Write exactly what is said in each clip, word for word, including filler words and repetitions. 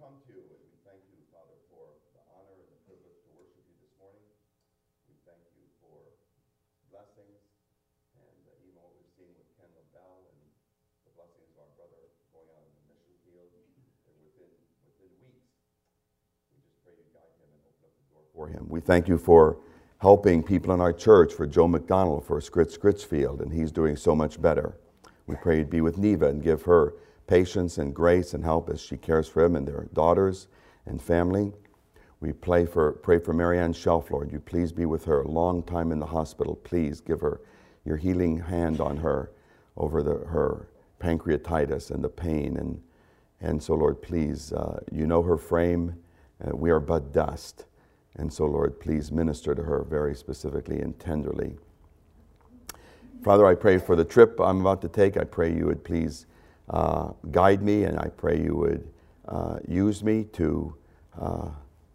come to you and we thank you, Father, for the honor and the privilege to worship you this morning. We thank you for blessings and uh, even what we've seen with Ken LaBelle and the blessings of our brother going out in the mission field and within, within weeks. We just pray you guide him and open up the door for him. We thank you for helping people in our church, for Joe McDonald, for Scritch Scritchfield, and he's doing so much better. We pray you'd be with Neva and give her patience and grace and help as she cares for him and their daughters and family. We pray for, pray for Marianne Shelf, Lord. You please be with her. A long time in the hospital. Please give her your healing hand on her over the, her pancreatitis and the pain. And, and so, Lord, please, uh, you know her frame. Uh, we are but dust. And so, Lord, please minister to her very specifically and tenderly. Father, I pray for the trip I'm about to take. I pray you would please Uh, guide me, and I pray you would uh, use me to uh,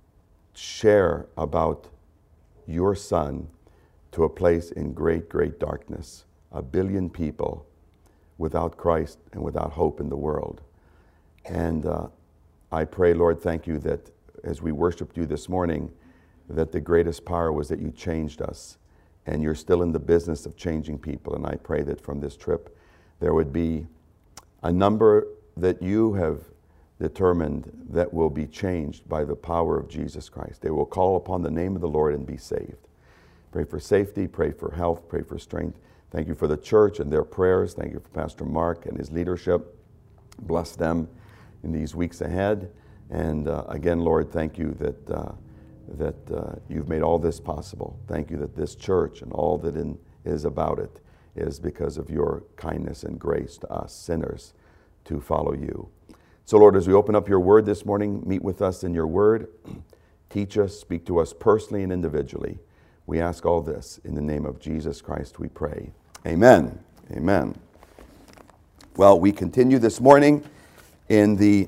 share about your Son to a place in great, great darkness, a billion people without Christ and without hope in the world. And uh, I pray, Lord, thank you that as we worshiped you this morning, that the greatest power was that you changed us, and you're still in the business of changing people. And I pray that from this trip there would be a number that you have determined that will be changed by the power of Jesus Christ. They will call upon the name of the Lord and be saved. Pray for safety, pray for health, pray for strength. Thank you for the church and their prayers. Thank you for Pastor Mark and his leadership. Bless them in these weeks ahead. And uh, again, Lord, thank you that, uh, that uh, you've made all this possible. Thank you that this church and all that in, is about it is because of your kindness and grace to us sinners to follow you. So, Lord, as we open up your word this morning, meet with us in your word. Teach us, speak to us personally and individually. We ask all this in the name of Jesus Christ, we pray. Amen. Amen. Well, we continue this morning in the,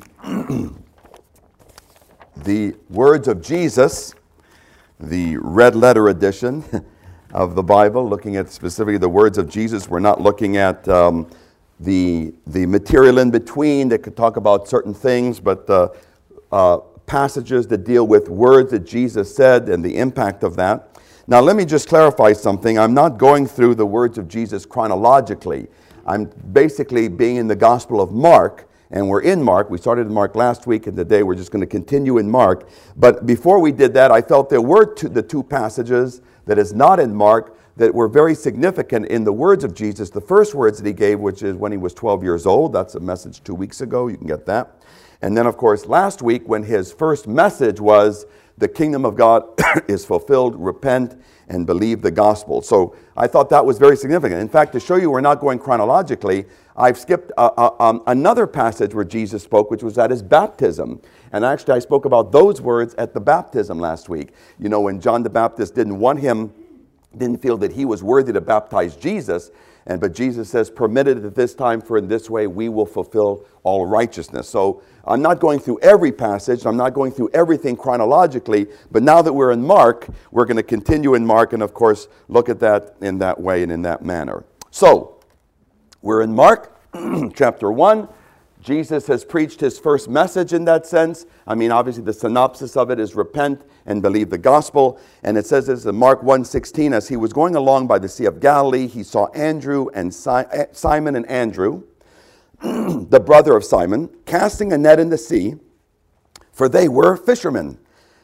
the words of Jesus, the red letter edition of the Bible, looking at specifically the words of Jesus. We're not looking at um, the, the material in between that could talk about certain things, but uh, uh, passages that deal with words that Jesus said and the impact of that. Now, let me just clarify something. I'm not going through the words of Jesus chronologically. I'm basically being in the Gospel of Mark, and we're in Mark. We started in Mark last week, and today we're just going to continue in Mark. But before we did that, I felt there were two, the two passages that is not in Mark that were very significant in the words of Jesus. The first words that he gave, which is when he was twelve years old. That's a message two weeks ago. You can get that. And then, of course, last week when his first message was, the kingdom of God is fulfilled, repent and believe the gospel. So I thought that was very significant. In fact, to show you we're not going chronologically, I've skipped uh, uh, um, another passage where Jesus spoke, which was at his baptism. And actually I spoke about those words at the baptism last week. You know, when John the Baptist didn't want him, didn't feel that he was worthy to baptize Jesus, and but Jesus says, permitted at this time, for in this way we will fulfill all righteousness. So I'm not going through every passage. I'm not going through everything chronologically. But now that we're in Mark, we're going to continue in Mark and, of course, look at that in that way and in that manner. So we're in Mark chapter one. Jesus has preached his first message in that sense. I mean, obviously, the synopsis of it is repent and believe the gospel. And it says this in Mark one sixteen, as he was going along by the Sea of Galilee, he saw Andrew and si- Simon and Andrew, the brother of Simon, casting a net in the sea, for they were fishermen.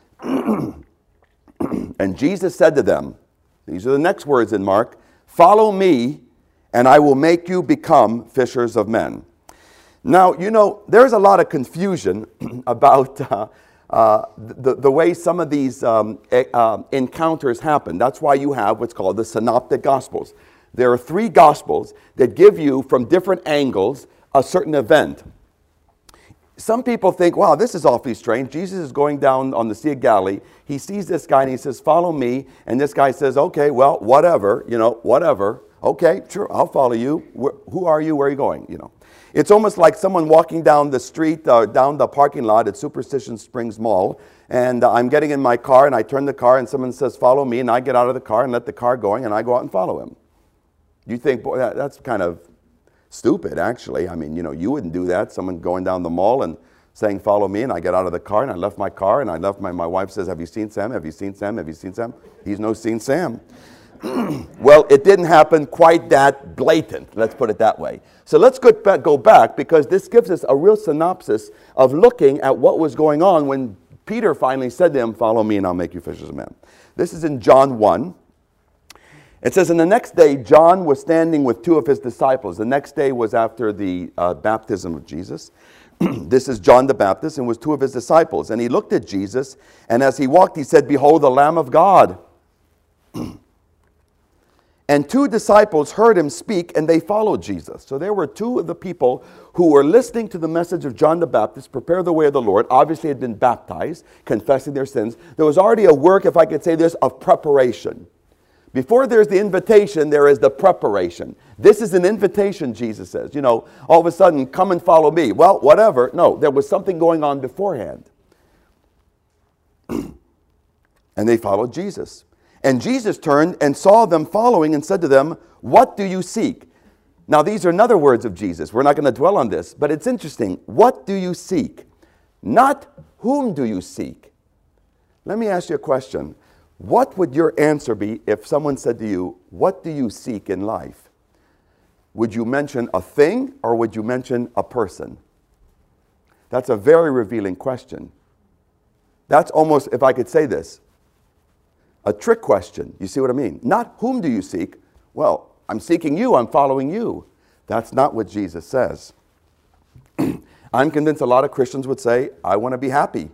And Jesus said to them, these are the next words in Mark, follow me, and I will make you become fishers of men. Now, you know, there's a lot of confusion about uh, uh, the, the way some of these um, uh, encounters happen. That's why you have what's called the Synoptic Gospels. There are three Gospels that give you, from different angles, a certain event. Some people think, wow, this is awfully strange. Jesus is going down on the Sea of Galilee. He sees this guy and he says, follow me. And this guy says, okay, well, whatever, you know, whatever. Okay, sure, I'll follow you. Wh- who are you? Where are you going? You know. It's almost like someone walking down the street, uh, down the parking lot at Superstition Springs Mall, and uh, I'm getting in my car, and I turn the car, and someone says, follow me, and I get out of the car and let the car going, and I go out and follow him. You think, boy, that, that's kind of stupid, actually. I mean, you know, you wouldn't do that. Someone going down the mall, and saying, follow me, and I get out of the car, and I left my car, and I left my, my wife says, have you seen Sam? Have you seen Sam? Have you seen Sam? He's no seen Sam. Well, it didn't happen quite that blatant, let's put it that way. So let's go back, go back, because this gives us a real synopsis of looking at what was going on when Peter finally said to him, follow me, and I'll make you fishers of men. This is in John one. It says, and the next day, John was standing with two of his disciples. The next day was after the uh, baptism of Jesus. This is John the Baptist, and was two of his disciples. And he looked at Jesus, and as he walked, he said, behold, the Lamb of God. And two disciples heard him speak, and they followed Jesus. So there were two of the people who were listening to the message of John the Baptist, prepare the way of the Lord, obviously had been baptized, confessing their sins. There was already a work, if I could say this, of preparation. Before there's the invitation, there is the preparation. This is an invitation, Jesus says. You know, all of a sudden, come and follow me. Well, whatever. No, there was something going on beforehand. And they followed Jesus. And Jesus turned and saw them following and said to them, what do you seek? Now, these are another words of Jesus. We're not going to dwell on this, but it's interesting. What do you seek? Not whom do you seek? Let me ask you a question. What would your answer be if someone said to you, what do you seek in life? Would you mention a thing or would you mention a person? That's a very revealing question. That's almost, if I could say this, a trick question. You see what I mean? Not whom do you seek? Well, I'm seeking you, I'm following you. That's not what Jesus says. I'm convinced a lot of Christians would say, I want to be happy.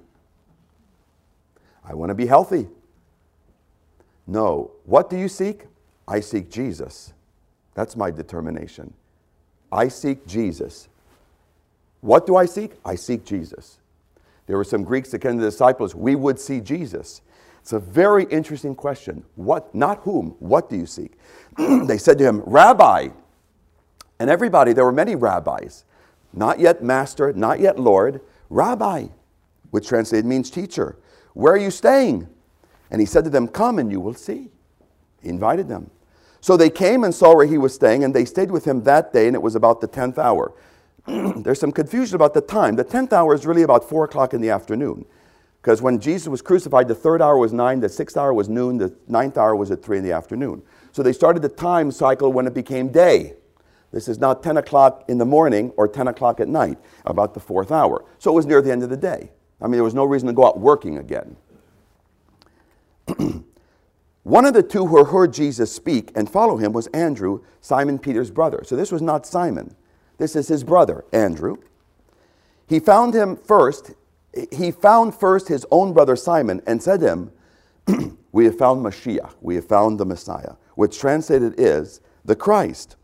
I want to be healthy. No. What do you seek? I seek Jesus. That's my determination. I seek Jesus. What do I seek? I seek Jesus. There were some Greeks that came to the disciples. We would see Jesus. It's a very interesting question. What, not whom, what do you seek? They said to him, Rabbi. And everybody, there were many rabbis. Not yet master, not yet Lord. Rabbi, which translated means teacher. Where are you staying? And he said to them, come and you will see. He invited them. So they came and saw where he was staying, and they stayed with him that day, and it was about the tenth hour. There's some confusion about the time. The tenth hour is really about four o'clock in the afternoon. Because when Jesus was crucified, the third hour was nine, the sixth hour was noon, the ninth hour was at three in the afternoon. So they started the time cycle when it became day. This is not ten o'clock in the morning or ten o'clock at night, about the fourth hour. So it was near the end of the day. I mean, there was no reason to go out working again. One of the two who heard Jesus speak and follow him was Andrew, Simon Peter's brother. So this was not Simon. This is his brother, Andrew. He found him first. He found first his own brother Simon and said to him, we have found Mashiach, we have found the Messiah, which translated is the Christ.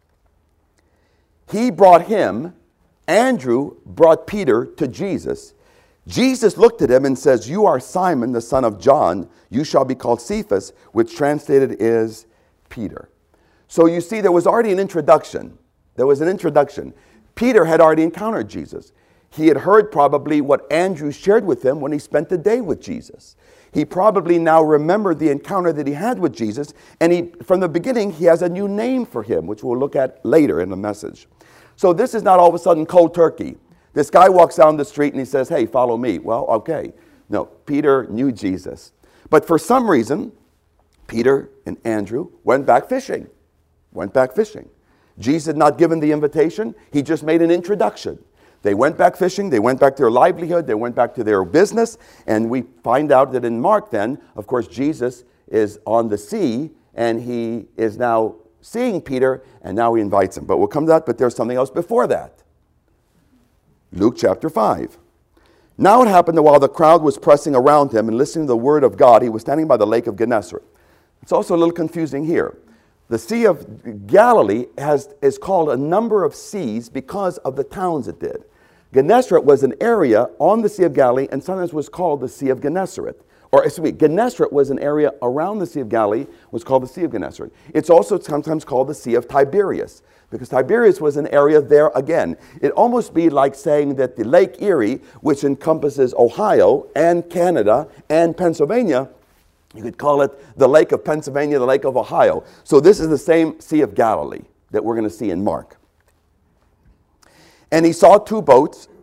He brought him, Andrew brought Peter to Jesus. Jesus looked at him and says, you are Simon, the son of John. You shall be called Cephas, which translated is Peter. So you see, there was already an introduction. There was an introduction. Peter had already encountered Jesus. He had heard probably what Andrew shared with him when he spent the day with Jesus. He probably now remembered the encounter that he had with Jesus, and he, from the beginning, he has a new name for him, which we'll look at later in the message. So this is not all of a sudden cold turkey. This guy walks down the street and he says, hey, follow me. Well, okay. No, Peter knew Jesus. But for some reason, Peter and Andrew went back fishing. Went back fishing. Jesus had not given the invitation. He just made an introduction. They went back fishing. They went back to their livelihood. They went back to their business. And we find out that in Mark then, of course, Jesus is on the sea and he is now seeing Peter and now he invites him. But we'll come to that, but there's something else before that. Luke chapter five. Now it happened that while the crowd was pressing around him and listening to the word of God, he was standing by the lake of Gennesaret. It's also a little confusing here. The Sea of Galilee has, is called a number of seas because of the towns it did. Gennesaret was an area on the Sea of Galilee and sometimes was called the Sea of Gennesaret. Or excuse me, Gennesaret was an area around the Sea of Galilee, was called the Sea of Gennesaret. It's also sometimes called the Sea of Tiberias, because Tiberias was an area there again. It almost be like saying that the Lake Erie, which encompasses Ohio and Canada and Pennsylvania, you could call it the Lake of Pennsylvania, the Lake of Ohio. So this is the same Sea of Galilee that we're going to see in Mark. And he saw two boats,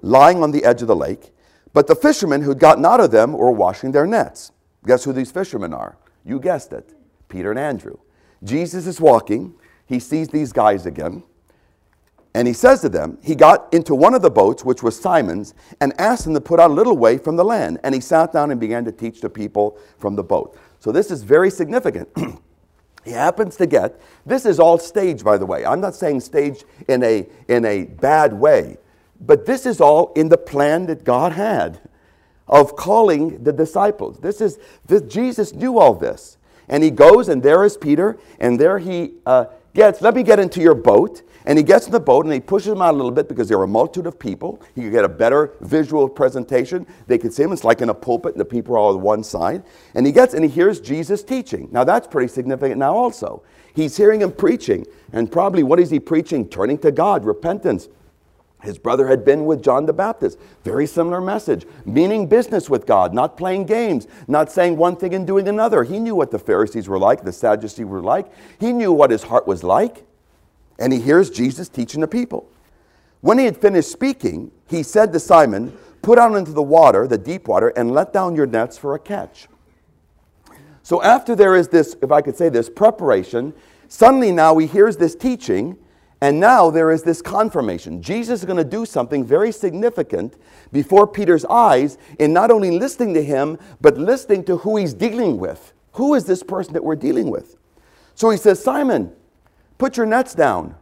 lying on the edge of the lake, but the fishermen who'd gotten out of them were washing their nets. Guess who these fishermen are? You guessed it, Peter and Andrew. Jesus is walking. He sees these guys again. And he says to them, he got into one of the boats, which was Simon's, and asked them to put out a little way from the land. And he sat down and began to teach the people from the boat. So this is very significant. He happens to get, this is all staged, by the way. I'm not saying staged in a, in a bad way. But this is all in the plan that God had of calling the disciples. This is, this, Jesus knew all this. And he goes, and there is Peter, and there he uh, gets, let me get into your boat. And he gets in the boat, and he pushes them out a little bit because there were a multitude of people. He could get a better visual presentation. They could see him. It's like in a pulpit, and the people are all on one side. And he gets, and he hears Jesus teaching. Now, that's pretty significant now also. He's hearing him preaching. And probably, what is he preaching? Turning to God, repentance. His brother had been with John the Baptist. Very similar message. Meaning business with God, not playing games, not saying one thing and doing another. He knew what the Pharisees were like, the Sadducees were like. He knew what his heart was like. And he hears Jesus teaching the people. When he had finished speaking, he said to Simon, put out into the water, the deep water, and let down your nets for a catch. So after there is this, if I could say this, preparation, suddenly now he hears this teaching, and now there is this confirmation. Jesus is going to do something very significant before Peter's eyes in not only listening to him, but listening to who he's dealing with. Who is this person that we're dealing with? So he says, Simon, put your nets down.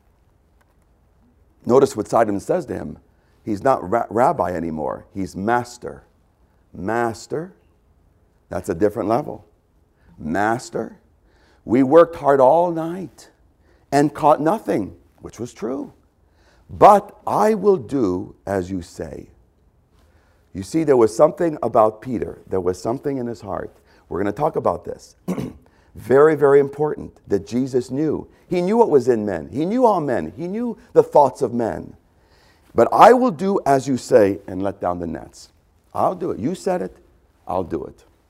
Notice what Simon says to him. He's not ra- rabbi anymore. He's master. Master. That's a different level. Master. We worked hard all night and caught nothing, which was true. But I will do as you say. You see, there was something about Peter. There was something in his heart. We're going to talk about this. Very, very important that Jesus knew. He knew what was in men. He knew all men. He knew the thoughts of men. But I will do as you say and let down the nets. I'll do it. You said it. I'll do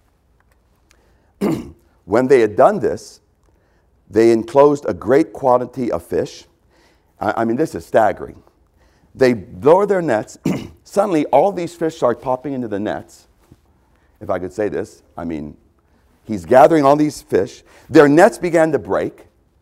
it. When they had done this, they enclosed a great quantity of fish. I, I mean, this is staggering. They lower their nets. Suddenly, all these fish start popping into the nets. If I could say this, I mean, he's gathering all these fish. Their nets began to break.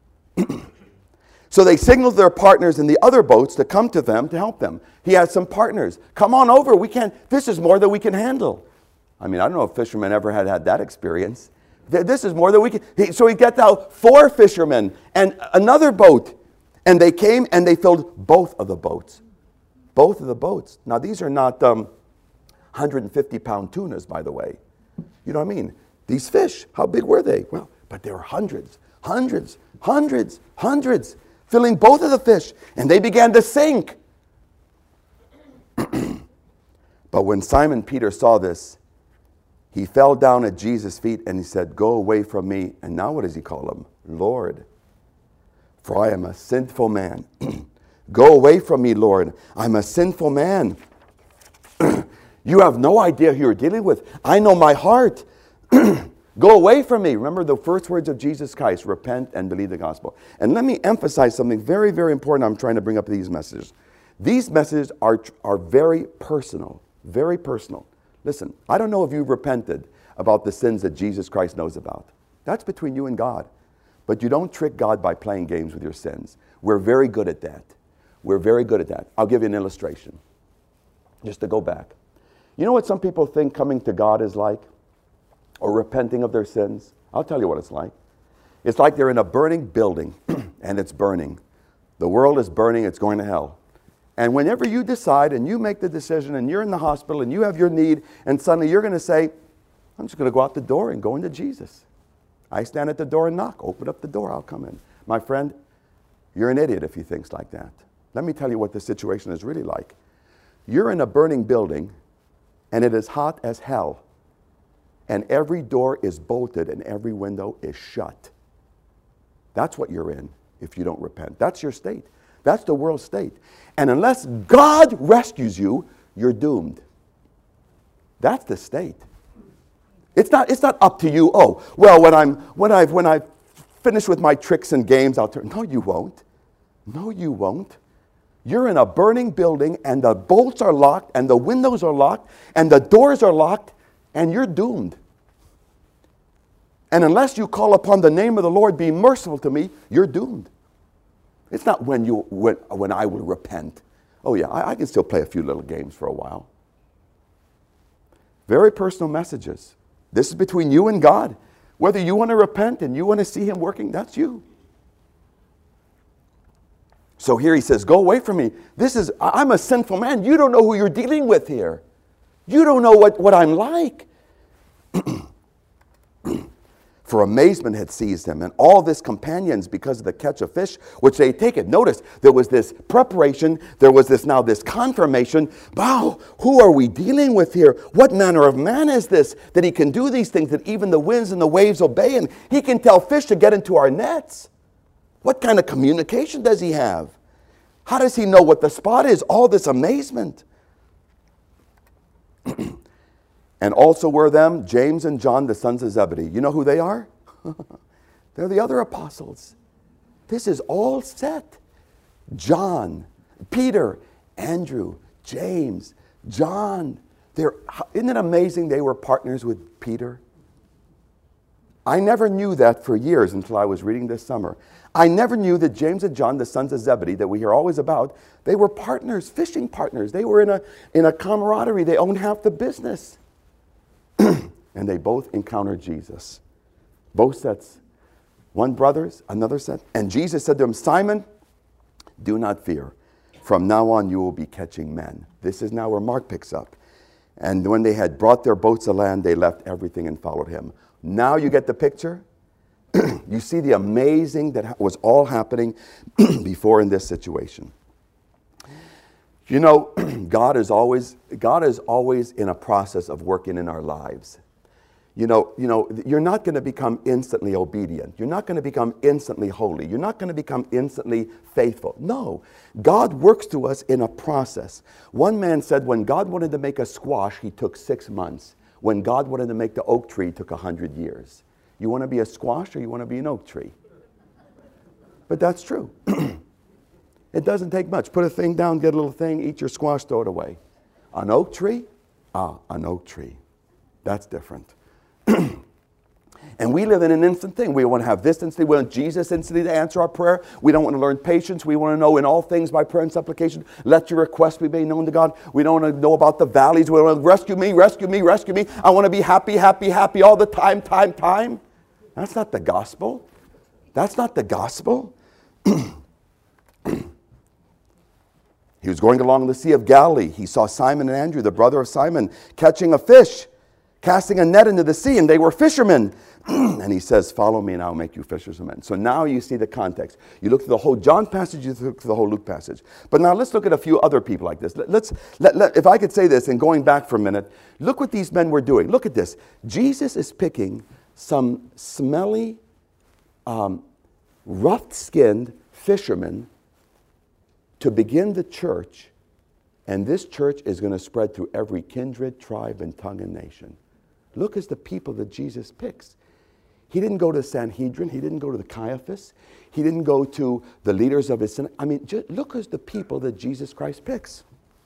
So they signaled their partners in the other boats to come to them to help them. He had some partners. Come on over. We can't, this is more than we can handle. I mean, I don't know if fishermen ever had had that experience. This is more than we can. He, so he gets out four fishermen and another boat. And they came and they filled both of the boats. Both of the boats. Now, these are not um, one hundred fifty pound tunas, by the way. You know what I mean? These fish, how big were they? Well, but there were hundreds, hundreds, hundreds, hundreds, filling both of the fish. And they began to sink. But when Simon Peter saw this, he fell down at Jesus' feet and he said, go away from me. And now what does he call him? Lord, for I am a sinful man. Go away from me, Lord. I'm a sinful man. You have no idea who you're dealing with. I know my heart. Go away from me. Remember the first words of Jesus Christ, repent and believe the gospel. And let me emphasize something very, very important I'm trying to bring up these messages. These messages are, are very personal, very personal. Listen, I don't know if you've repented about the sins that Jesus Christ knows about. That's between you and God. But you don't trick God by playing games with your sins. We're very good at that. We're very good at that. I'll give you an illustration, just to go back. You know what some people think coming to God is like? Or repenting of their sins? I'll tell you what it's like. It's like they're in a burning building, and it's burning. The world is burning, it's going to hell. And whenever you decide and you make the decision and you're in the hospital and you have your need, and suddenly you're going to say, I'm just going to go out the door and go into Jesus. I stand at the door and knock. Open up the door, I'll come in. My friend, you're an idiot if you think like that. Let me tell you what the situation is really like. You're in a burning building, and it is hot as hell. And every door is bolted and every window is shut. That's what you're in if you don't repent. That's your state. That's the world state. And unless God rescues you, you're doomed. That's the state. It's not, it's not up to you. Oh, well, when I'm when I've when I've finished with my tricks and games, I'll turn. No, you won't. No, you won't. You're in a burning building, and the bolts are locked, and the windows are locked, and the doors are locked, and you're doomed. And unless you call upon the name of the Lord, be merciful to me, you're doomed. It's not when you when, when I will repent. Oh yeah, I, I can still play a few little games for a while. Very personal messages. This is between you and God. Whether you want to repent and you want to see him working, that's you. So here he says, go away from me. This is, I'm a sinful man. You don't know who you're dealing with here. You don't know what, what I'm like. For amazement had seized him, and all his companions, because of the catch of fish which they had taken. Notice, there was this preparation, there was this now this confirmation. Wow, who are we dealing with here? What manner of man is this, that he can do these things, that even the winds and the waves obey, and he can tell fish to get into our nets? What kind of communication does he have? How does he know what the spot is? All this amazement. And also were them James and John, the sons of Zebedee. You know who they are? They're the other apostles. This is all set. John, Peter, Andrew, James, John. They're, isn't it amazing they were partners with Peter? I never knew that for years until I was reading this summer. I never knew that James and John, the sons of Zebedee, that we hear always about, they were partners, fishing partners. They were in a, in a camaraderie. They owned half the business. And they both encountered Jesus. Both sets. One brothers, another set. And Jesus said to him, Simon, do not fear. From now on you will be catching men. This is now where Mark picks up. And when they had brought their boats to land, they left everything and followed him. Now you get the picture? You see the amazing that was all happening before in this situation. You know, God is always God is always in a process of working in our lives. You know, you know, you're not going to become instantly obedient. You're not going to become instantly holy. You're not going to become instantly faithful. No, God works to us in a process. One man said when God wanted to make a squash, he took six months. When God wanted to make the oak tree, it took a hundred years. You want to be a squash or you want to be an oak tree? But that's true. It doesn't take much. Put a thing down, get a little thing, eat your squash, throw it away. An oak tree? Ah, an oak tree. That's different. And we live in an instant thing. We want to have this instantly. We want Jesus instantly to answer our prayer. We don't want to learn patience. We want to know in all things by prayer and supplication, let your requests be made known to God. We don't want to know about the valleys. We want to rescue me, rescue me, rescue me. I want to be happy, happy, happy all the time, time, time. That's not the gospel. That's not the gospel. He was going along the Sea of Galilee. He saw Simon and Andrew, the brother of Simon, catching a fish, casting a net into the sea, and they were fishermen. And he says, follow me and I'll make you fishers of men. So now you see the context. You look through the whole John passage, you look through the whole Luke passage. But now let's look at a few other people like this. Let, let's, let, let, if I could say this, and going back for a minute, look what these men were doing. Look at this. Jesus is picking some smelly, um, rough-skinned fishermen to begin the church, and this church is going to spread through every kindred, tribe, and tongue and nation. Look as the people that Jesus picks. He didn't go to the Sanhedrin. He didn't go to the Caiaphas. He didn't go to the leaders of his synagogue. I mean, just look as the people that Jesus Christ picks.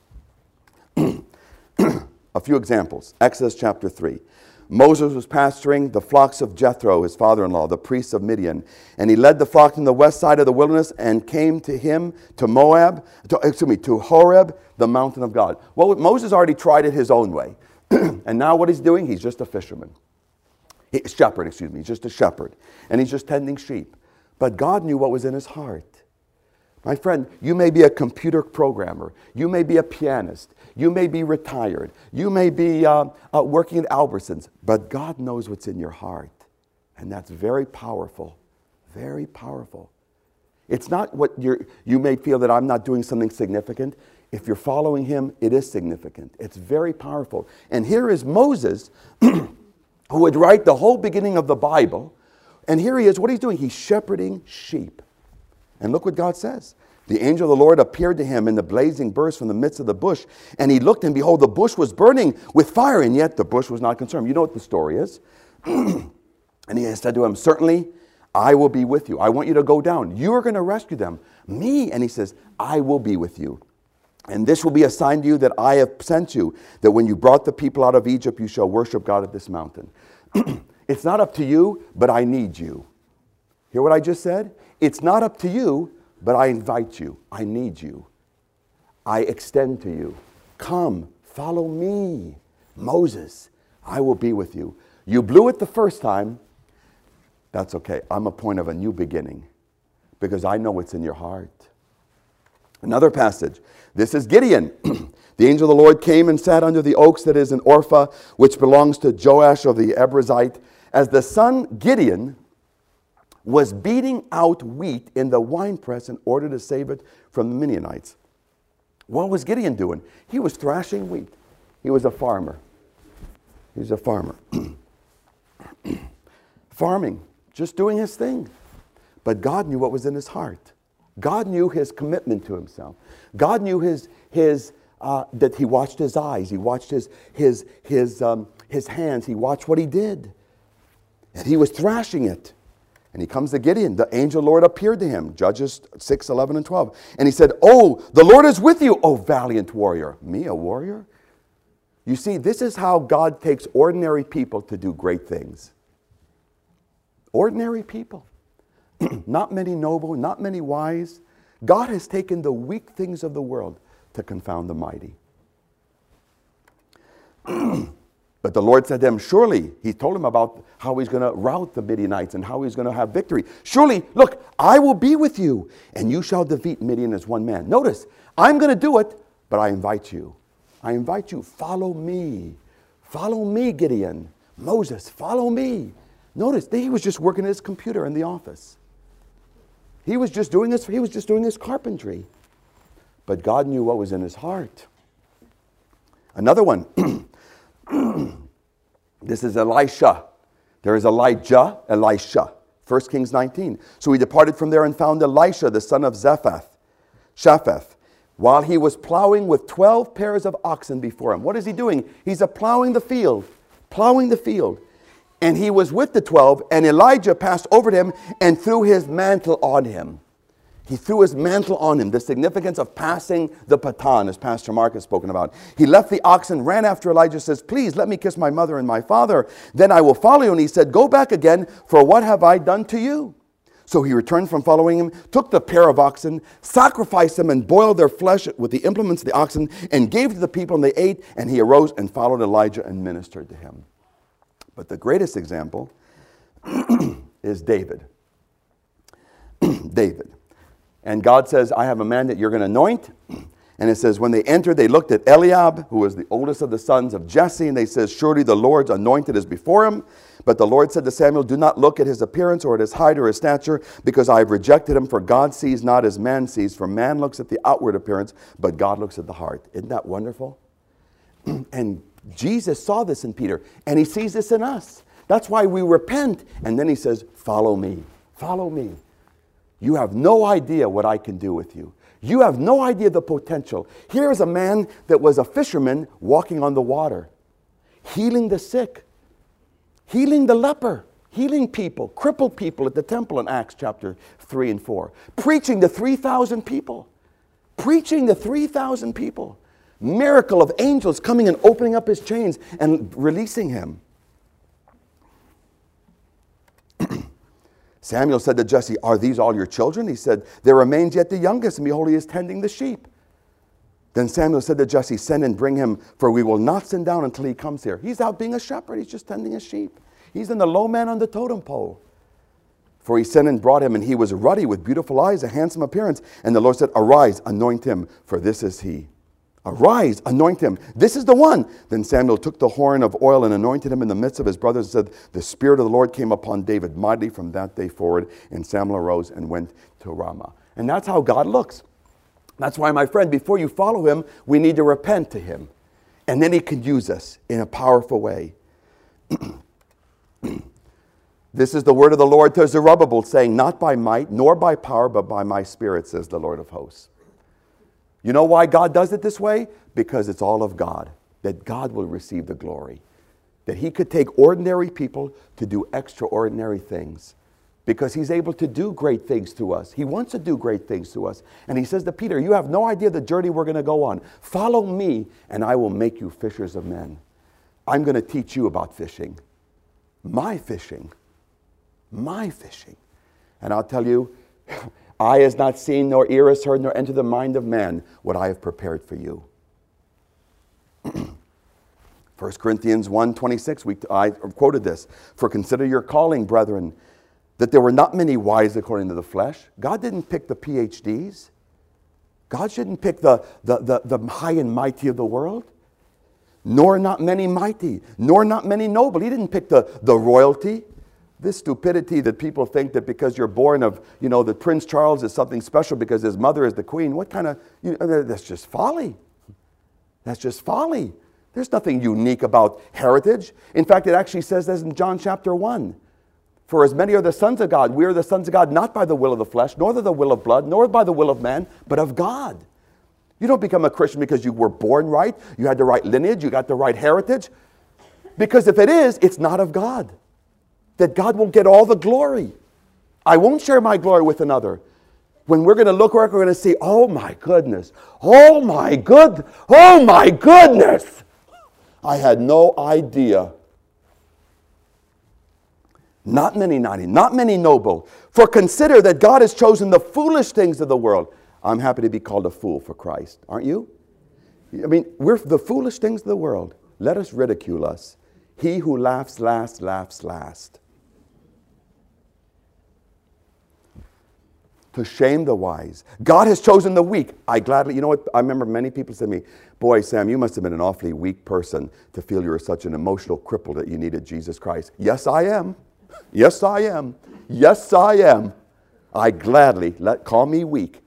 A few examples. Exodus chapter three. Moses was pasturing the flocks of Jethro, his father-in-law, the priest of Midian. And he led the flock from the west side of the wilderness and came to him, to Moab, to, excuse me, to Horeb, the mountain of God. Well, Moses already tried it his own way. And now what he's doing, he's just a fisherman. He, shepherd, excuse me, he's just a shepherd. And he's just tending sheep. But God knew what was in his heart. My friend, you may be a computer programmer. You may be a pianist. You may be retired. You may be uh, uh, working at Albertsons. But God knows what's in your heart. And that's very powerful. Very powerful. It's not what you're, you may feel that I'm not doing something significant. If you're following him, it is significant. It's very powerful. And here is Moses, who would write the whole beginning of the Bible. And here he is. What he's doing, he's shepherding sheep. And look what God says. The angel of the Lord appeared to him in the blazing burst from the midst of the bush. And he looked, and behold, the bush was burning with fire, and yet the bush was not consumed. You know what the story is. And he said to him, certainly I will be with you. I want you to go down. You are going to rescue them. Me. And he says, I will be with you. And this will be a sign to you that I have sent you, that when you brought the people out of Egypt, you shall worship God at this mountain. It's not up to you, but I need you. Hear what I just said? It's not up to you, but I invite you. I need you. I extend to you. Come, follow me. Moses, I will be with you. You blew it the first time. That's okay. I'm a point of a new beginning because I know what's in your heart. Another passage. This is Gideon. The angel of the Lord came and sat under the oaks that is in Orpha, which belongs to Joash of the Abiezrite, as the son Gideon was beating out wheat in the winepress in order to save it from the Midianites. What was Gideon doing? He was thrashing wheat. He was a farmer. He was a farmer. Farming, just doing his thing. But God knew what was in his heart. God knew his commitment to himself. God knew his his uh, that he watched his eyes. He watched his his his um, his hands. He watched what he did, and he was thrashing it. And he comes to Gideon. The angel of the Lord appeared to him. Judges six, eleven, and twelve. And he said, "Oh, the Lord is with you, O valiant warrior." Me, a warrior? You see, this is how God takes ordinary people to do great things. Ordinary people. Not many noble, not many wise. God has taken the weak things of the world to confound the mighty. But the Lord said to him, surely, he told him about how he's going to rout the Midianites and how he's going to have victory. Surely, look, I will be with you, and you shall defeat Midian as one man. Notice, I'm going to do it, but I invite you. I invite you, follow me. Follow me, Gideon. Moses, follow me. Notice, he was just working at his computer in the office. He was just doing this, he was just doing his carpentry. But God knew what was in his heart. Another one. This is Elisha. There is Elijah, Elisha. First Kings nineteen. So he departed from there and found Elisha, the son of Zaphath, Shaphath, while he was plowing with twelve pairs of oxen before him. What is he doing? He's a plowing the field, plowing the field. And he was with the twelve, and Elijah passed over to him and threw his mantle on him. He threw his mantle on him. The significance of passing the baton, as Pastor Mark has spoken about. He left the oxen, ran after Elijah, says, please let me kiss my mother and my father. Then I will follow you. And he said, go back again, for what have I done to you? So he returned from following him, took the pair of oxen, sacrificed them, and boiled their flesh with the implements of the oxen, and gave to the people, and they ate. And he arose and followed Elijah and ministered to him. But the greatest example is David. David. And God says, I have a man that you're going to anoint. And it says, when they entered, they looked at Eliab, who was the oldest of the sons of Jesse. And they said, surely the Lord's anointed is before him. But the Lord said to Samuel, do not look at his appearance or at his height or his stature, because I have rejected him. For God sees not as man sees. For man looks at the outward appearance, but God looks at the heart. Isn't that wonderful? And Jesus saw this in Peter, and he sees this in us. That's why we repent. And then he says, follow me. Follow me. You have no idea what I can do with you. You have no idea the potential. Here is a man that was a fisherman walking on the water, healing the sick, healing the leper, healing people, crippled people at the temple in Acts chapter three and four, preaching to three thousand people, preaching to three thousand people. Miracle of angels coming and opening up his chains and releasing him. Samuel said to Jesse, are these all your children? He said, there remains yet the youngest, and behold, he is tending the sheep. Then Samuel said to Jesse, send and bring him, for we will not send down until he comes here. He's out being a shepherd. He's just tending his sheep. He's in the low man on the totem pole. For he sent and brought him, and he was ruddy with beautiful eyes, a handsome appearance. And the Lord said, arise, anoint him, for this is he. Arise, anoint him. This is the one. Then Samuel took the horn of oil and anointed him in the midst of his brothers and said, the Spirit of the Lord came upon David mightily from that day forward. And Samuel arose and went to Ramah. And that's how God looks. That's why, my friend, before you follow him, we need to repent to him. And then he can use us in a powerful way. This is the word of the Lord to Zerubbabel, saying, not by might, nor by power, but by my Spirit, says the Lord of hosts. You know why God does it this way? Because it's all of God. That God will receive the glory. That he could take ordinary people to do extraordinary things. because he's able to do great things to us. He wants to do great things to us. And he says to Peter, you have no idea the journey we're going to go on. Follow me, and I will make you fishers of men. I'm going to teach you about fishing. My fishing. My fishing. And I'll tell you, eye has not seen, nor ear has heard, nor entered the mind of man what I have prepared for you. First Corinthians one twenty-six, we, I quoted this. For consider your calling, brethren, that there were not many wise according to the flesh. God didn't pick the P H Ds. God shouldn't pick the, the, the, the high and mighty of the world. Nor not many mighty, nor not many noble. He didn't pick the, the royalty. This stupidity that people think that because you're born of, you know, that Prince Charles is something special because his mother is the queen. What kind of, you know, that's just folly. That's just folly. There's nothing unique about heritage. In fact, it actually says this in John chapter one. For as many are the sons of God, we are the sons of God, not by the will of the flesh, nor by the will of blood, nor by the will of man, but of God. You don't become a Christian because you were born right, you had the right lineage, you got the right heritage. Because if it is, it's not of God. That God will get all the glory. I won't share my glory with another. When we're going to look, we're going to see, oh my goodness, oh my good, oh my goodness. I had no idea. Not many mighty, not many noble. For consider that God has chosen the foolish things of the world. I'm happy to be called a fool for Christ, aren't you? I mean, we're the foolish things of the world. Let us ridicule us. He who laughs last, laughs last. To shame the wise. God has chosen the weak. I gladly, you know what, I remember many people said to me, boy, Sam, you must have been an awfully weak person to feel you were such an emotional cripple that you needed Jesus Christ. Yes, I am. Yes, I am. Yes, I am. I gladly, let call me weak.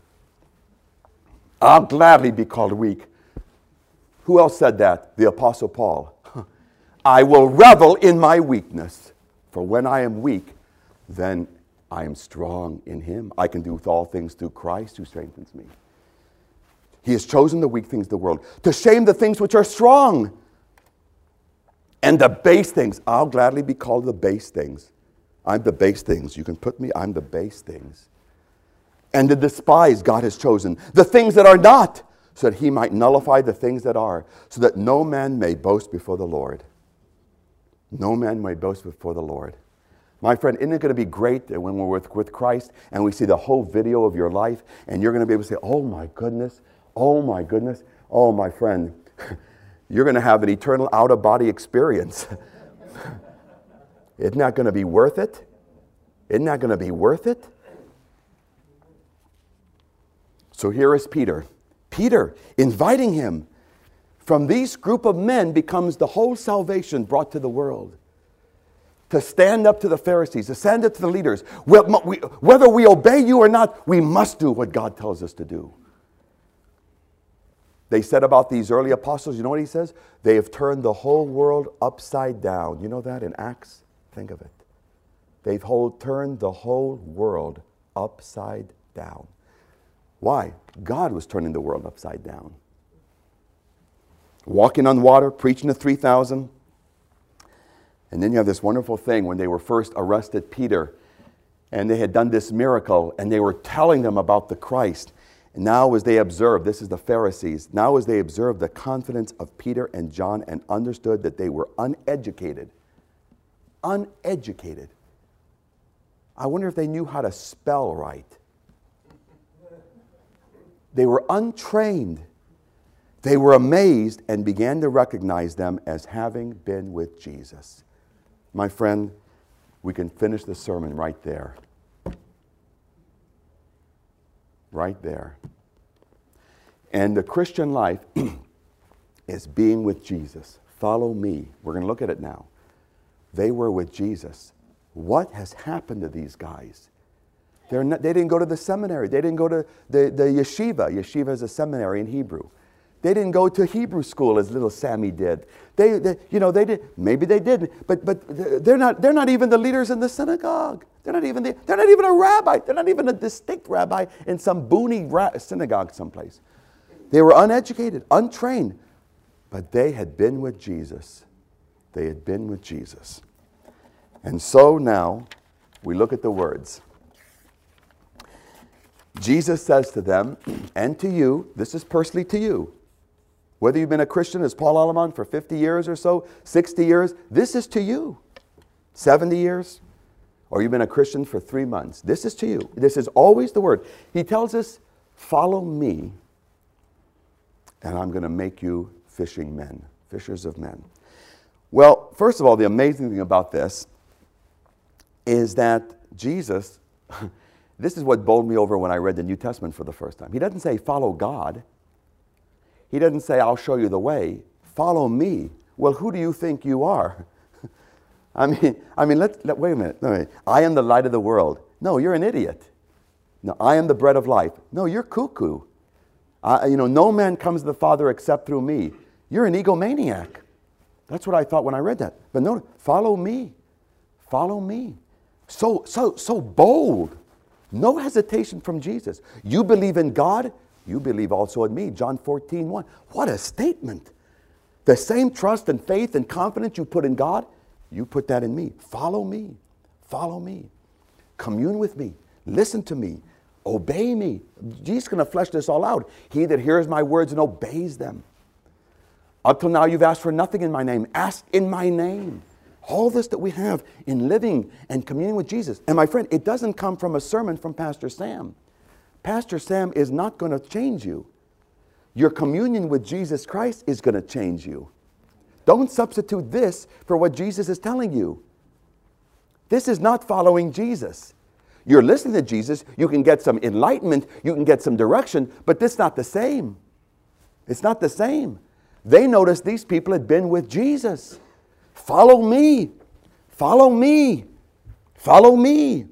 I'll gladly be called weak. Who else said that? The Apostle Paul. I will revel in my weakness, for when I am weak, then I am strong in him. I can do all things through Christ who strengthens me. He has chosen the weak things of the world to shame the things which are strong. And the base things. I'll gladly be called the base things. I'm the base things. You can put me, I'm the base things. And to despise God has chosen the things that are not, so that he might nullify the things that are, so that no man may boast before the Lord. No man may boast before the Lord. My friend, isn't it going to be great that when we're with, with Christ and we see the whole video of your life and you're going to be able to say, oh my goodness, oh my goodness, oh my friend, you're going to have an eternal out-of-body experience. Isn't that going to be worth it? Isn't that going to be worth it? So here is Peter. Peter inviting him from these group of men becomes the whole salvation brought to the world. To stand up to the Pharisees, to stand up to the leaders. Whether we obey you or not, we must do what God tells us to do. They said about these early apostles, you know what he says? They have turned the whole world upside down. You know that in Acts? Think of it. They've whole, turned the whole world upside down. Why? God was turning the world upside down. Walking on water, preaching to three thousand. And then you have this wonderful thing when they were first arrested Peter and they had done this miracle and they were telling them about the Christ. And now as they observed, this is the Pharisees, now as they observed the confidence of Peter and John and understood that they were uneducated. Uneducated. I wonder if they knew how to spell right. They were untrained. They were amazed and began to recognize them as having been with Jesus. My friend, we can finish the sermon right there. Right there. And the Christian life is being with Jesus. Follow me. We're going to look at it now. They were with Jesus. What has happened to these guys? They're not, they didn't go to the seminary. They didn't go to the, the yeshiva. Yeshiva is a seminary in Hebrew. They didn't go to Hebrew school as little Sammy did. They, they, you know, they did. Maybe they didn't, but but they're not. They're not even the leaders in the synagogue. They're not even the, They're not even a rabbi. They're not even a distinct rabbi in some boony ra- synagogue someplace. They were uneducated, untrained, but they had been with Jesus. They had been with Jesus, and so now we look at the words. Jesus says to them, and to you, this is personally to you, whether you've been a Christian as Paul Alamon for fifty years or so, sixty years, this is to you. seventy years, or you've been a Christian for three months, this is to you. This is always the word. He tells us, follow me, and I'm going to make you fishing men, fishers of men. Well, first of all, the amazing thing about this is that Jesus, this is what bowled me over when I read the New Testament for the first time. He doesn't say, follow God. He doesn't say, I'll show you the way. Follow me. Well, who do you think you are? I mean, I mean, let, let, wait a minute. Wait a minute. I am the light of the world. No, you're an idiot. No, I am the bread of life. No, you're cuckoo. Uh, you know, no man comes to the Father except through me. You're an egomaniac. That's what I thought when I read that. But no, follow me. Follow me. So, so, so bold. No hesitation from Jesus. You believe in God, you believe also in me. John fourteen one. What a statement. The same trust and faith and confidence you put in God, you put that in me. Follow me. Follow me. Commune with me. Listen to me. Obey me. Jesus is going to flesh this all out. He that hears my words and obeys them. Up till now you've asked for nothing in my name. Ask in my name. All this that we have in living and communing with Jesus. And my friend, it doesn't come from a sermon from Pastor Sam. Pastor Sam is not going to change you. Your communion with Jesus Christ is going to change you. Don't substitute this for what Jesus is telling you. This is not following Jesus. You're listening to Jesus, you can get some enlightenment, you can get some direction, but this is not the same. It's not the same. They noticed these people had been with Jesus. Follow me. Follow me. Follow me.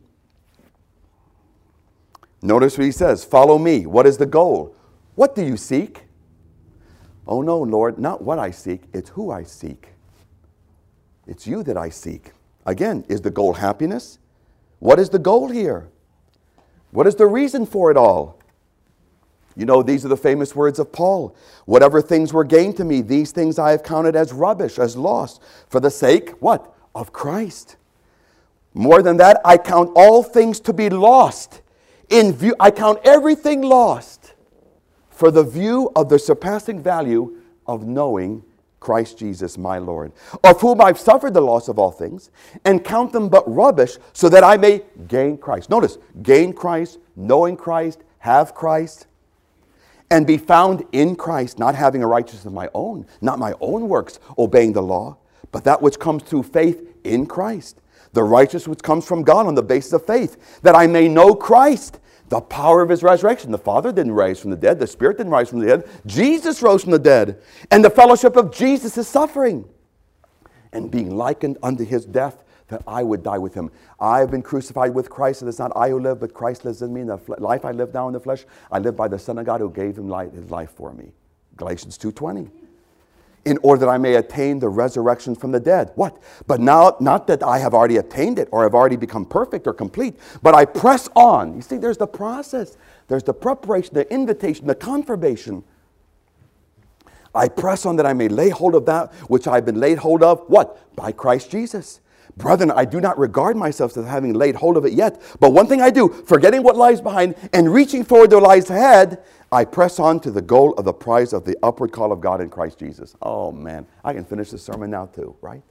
Notice what he says. Follow me. What is the goal? What do you seek? Oh no, Lord, not what I seek. It's who I seek. It's you that I seek. Again, is the goal happiness? What is the goal here? What is the reason for it all? You know, these are the famous words of Paul. Whatever things were gained to me, these things I have counted as rubbish, as loss, for the sake, what? Of Christ. More than that, I count all things to be lost. In view, I count everything lost for the view of the surpassing value of knowing Christ Jesus my Lord, of whom I've suffered the loss of all things, and count them but rubbish, so that I may gain Christ. Notice, gain Christ, knowing Christ, have Christ, and be found in Christ, not having a righteousness of my own, not my own works, obeying the law, but that which comes through faith in Christ, the righteousness which comes from God on the basis of faith, that I may know Christ, the power of his resurrection. The Father didn't rise from the dead. The Spirit didn't rise from the dead. Jesus rose from the dead. And the fellowship of Jesus' suffering, and being likened unto his death, that I would die with him. I have been crucified with Christ, and it's not I who live, but Christ lives in me. In the life I live now in the flesh, I live by the Son of God who gave him life, his life for me. Galatians two twenty. In order that I may attain the resurrection from the dead. What? But now, not that I have already attained it or have already become perfect or complete, but I press on. You see, there's the process. There's the preparation, the invitation, the confirmation. I press on that I may lay hold of that which I've been laid hold of. What? By Christ Jesus. Brethren, I do not regard myself as having laid hold of it yet. But one thing I do, forgetting what lies behind and reaching forward to what lies ahead, I press on to the goal of the prize of the upward call of God in Christ Jesus. Oh man, I can finish this sermon now too, right?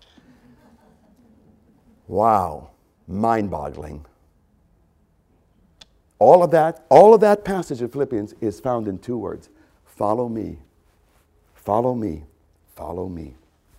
Wow, mind-boggling. All of that, all of that passage of Philippians is found in two words. Follow me. Follow me. Follow me.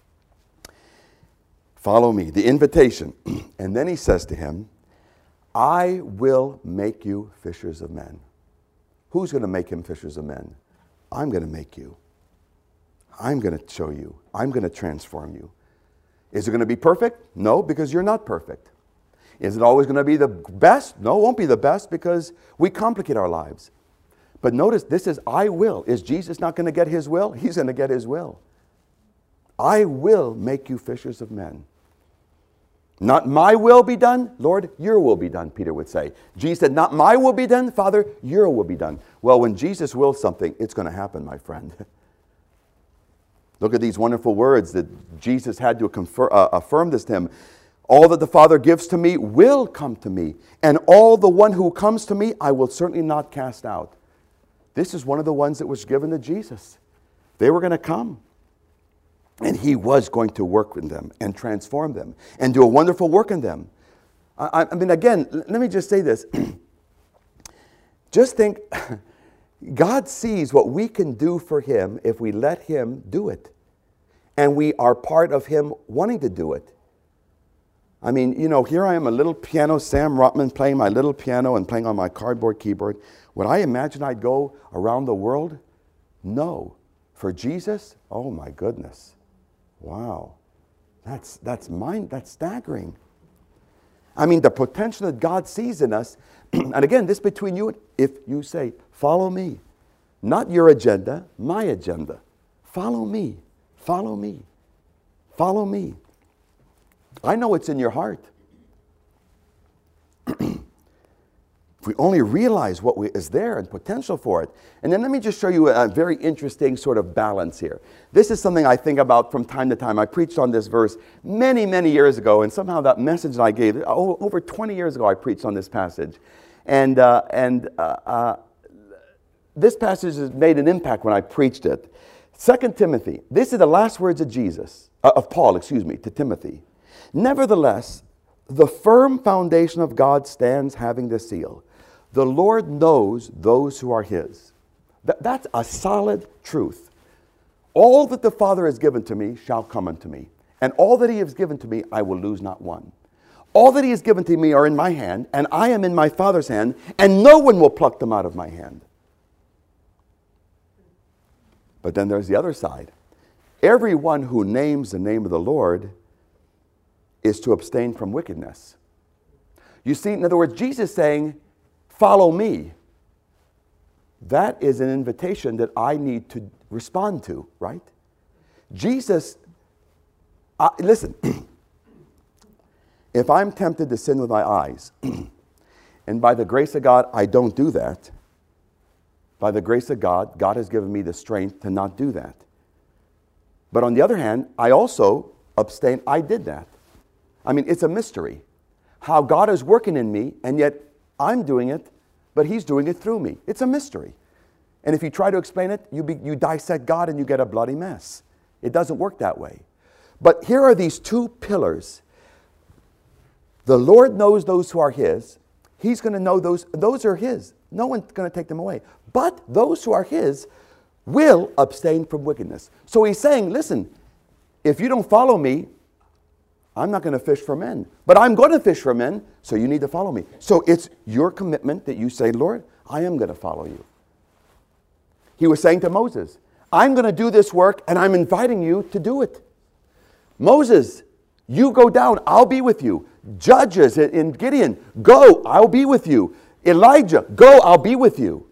Follow me. The invitation. And then he says to him, I will make you fishers of men. Who's going to make him fishers of men? I'm going to make you. I'm going to show you. I'm going to transform you. Is it going to be perfect? No, because you're not perfect. Is it always going to be the best? No, it won't be the best because we complicate our lives. But notice, this is I will. Is Jesus not going to get his will? He's going to get his will. I will make you fishers of men. Not my will be done, Lord, your will be done, Peter would say. Jesus said, not my will be done, Father, your will be done. Well, when Jesus wills something, it's going to happen, my friend. Look at these wonderful words that Jesus had to confer, uh, affirm this to him. All that the Father gives to me will come to me, and all the one who comes to me I will certainly not cast out. This is one of the ones that was given to Jesus. They were going to come. And he was going to work with them and transform them and do a wonderful work in them. I, I mean, again, let me just say this. Just think, God sees what we can do for him if we let him do it. And we are part of him wanting to do it. I mean, you know, here I am, a little piano, Sam Rotman, playing my little piano and playing on my cardboard keyboard. Would I imagine I'd go around the world? No. For Jesus? Oh my goodness. Wow, that's that's mind that's staggering. I mean, the potential that God sees in us, and again, this between you, if you say, follow me, not your agenda, my agenda. Follow me, follow me, follow me. I know it's in your heart. If we only realize what we, is there and potential for it. And then let me just show you a very interesting sort of balance here. This is something I think about from time to time. I preached on this verse many, many years ago, and somehow that message that I gave, oh, over twenty years ago I preached on this passage. And, uh, and uh, uh, this passage has made an impact when I preached it. Second Timothy, this is the last words of Jesus, uh, of Paul, excuse me, to Timothy. Nevertheless, the firm foundation of God stands, having this seal. The Lord knows those who are his. Th- that's a solid truth. All that the Father has given to me shall come unto me. And all that he has given to me, I will lose not one. All that he has given to me are in my hand, and I am in my Father's hand, and no one will pluck them out of my hand. But then there's the other side. Everyone who names the name of the Lord is to abstain from wickedness. You see, in other words, Jesus is saying, follow me. That is an invitation that I need to respond to, right? Jesus, uh, listen, if I'm tempted to sin with my eyes, and by the grace of God, I don't do that, by the grace of God, God has given me the strength to not do that. But on the other hand, I also abstain, I did that. I mean, it's a mystery how God is working in me, and yet I'm doing it, but he's doing it through me. It's a mystery. And if you try to explain it, you, be, you dissect God and you get a bloody mess. It doesn't work that way. But here are these two pillars. The Lord knows those who are his. He's going to know those. Those are his. No one's going to take them away. But those who are his will abstain from wickedness. So he's saying, listen, if you don't follow me, I'm not going to fish for men. But I'm going to fish for men, so you need to follow me. So it's your commitment that you say, Lord, I am going to follow you. He was saying to Moses, I'm going to do this work, and I'm inviting you to do it. Moses, you go down, I'll be with you. Judges in Gideon, go, I'll be with you. Elijah, go, I'll be with you.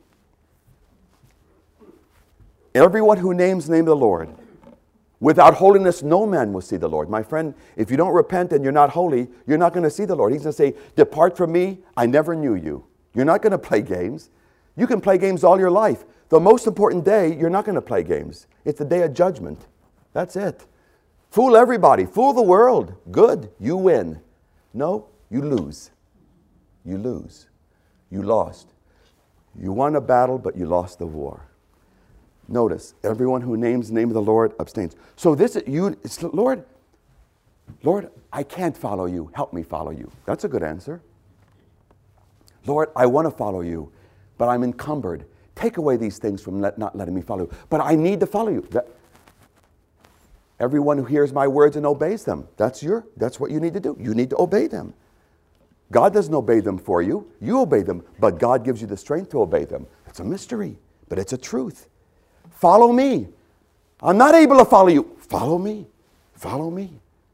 Everyone who names the name of the Lord, without holiness, no man will see the Lord. My friend, if you don't repent and you're not holy, you're not going to see the Lord. He's going to say, depart from me, I never knew you. You're not going to play games. You can play games all your life. The most important day, you're not going to play games. It's the day of judgment. That's it. Fool everybody. Fool the world. Good. You win. No, you lose. You lose. You lost. You won a battle, but you lost the war. Notice, everyone who names the name of the Lord abstains. So this, you, it's, Lord, Lord, I can't follow you. Help me follow you. That's a good answer. Lord, I want to follow you, but I'm encumbered. Take away these things from let, not letting me follow you. But I need to follow you. That, everyone who hears my words and obeys them, that's your, that's what you need to do. You need to obey them. God doesn't obey them for you. You obey them, but God gives you the strength to obey them. It's a mystery, but it's a truth. Follow me. I'm not able to follow you. Follow me. Follow me.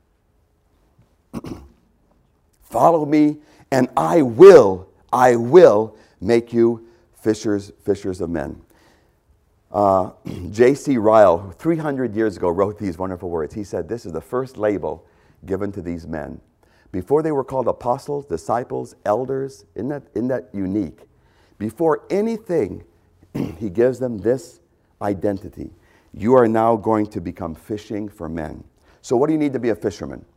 Follow me, and I will, I will make you fishers, fishers of men. Uh, J C Ryle, three hundred years ago, wrote these wonderful words. He said, this is the first label given to these men. Before they were called apostles, disciples, elders, isn't that, isn't that unique? Before anything, he gives them this identity. You are now going to become fishing for men. So what do you need to be a fisherman?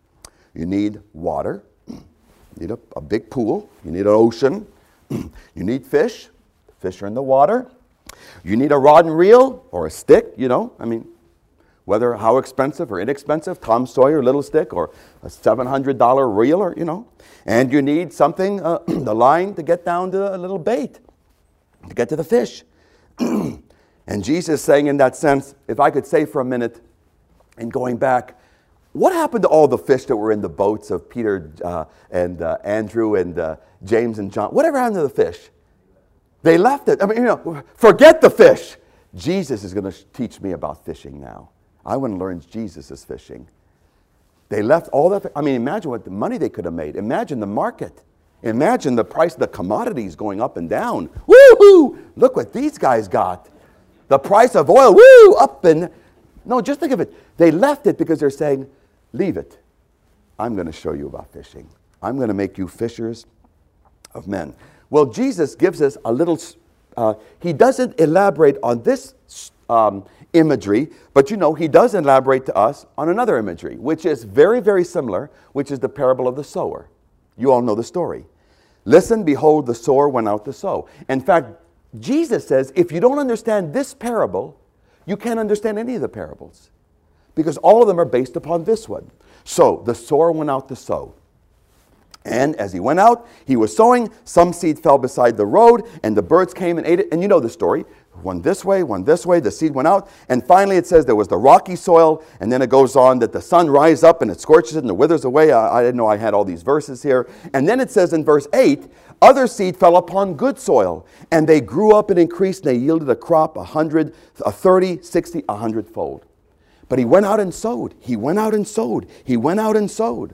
You need water. You need a, a big pool. You need an ocean. You need fish. Fish are in the water. You need a rod and reel or a stick, you know. I mean, whether how expensive or inexpensive, Tom Sawyer little stick or a seven hundred dollar reel, or, you know. And you need something, uh, the line to get down to a little bait, to get to the fish. And Jesus is saying in that sense, if I could say for a minute, and going back, what happened to all the fish that were in the boats of Peter uh, and uh, Andrew and uh, James and John? Whatever happened to the fish? They left it. I mean, you know, forget the fish. Jesus is going to teach me about fishing now. I want to learn Jesus' fishing. They left all that. I mean, imagine what the money they could have made. Imagine the market. Imagine the price of the commodities going up and down. Woo-hoo! Look what these guys got. The price of oil, woo, up and... No, just think of it. They left it because they're saying, leave it. I'm going to show you about fishing. I'm going to make you fishers of men. Well, Jesus gives us a little... Uh, he doesn't elaborate on this um, imagery, but you know, he does elaborate to us on another imagery, which is very, very similar, which is the parable of the sower. You all know the story. Listen, behold, the sower went out to sow. In fact, Jesus says, if you don't understand this parable, you can't understand any of the parables, because all of them are based upon this one. So, the sower went out to sow. And as he went out, he was sowing. Some seed fell beside the road, and the birds came and ate it. And you know the story. One this way, one this way. The seed went out. And finally it says there was the rocky soil. And then it goes on that the sun rises up and it scorches it and it withers away. I, I didn't know I had all these verses here. And then it says in verse eight, other seed fell upon good soil. And they grew up and increased, and they yielded a crop a hundred, a thirty, sixty, a hundredfold. But he went out and sowed. He went out and sowed. He went out and sowed.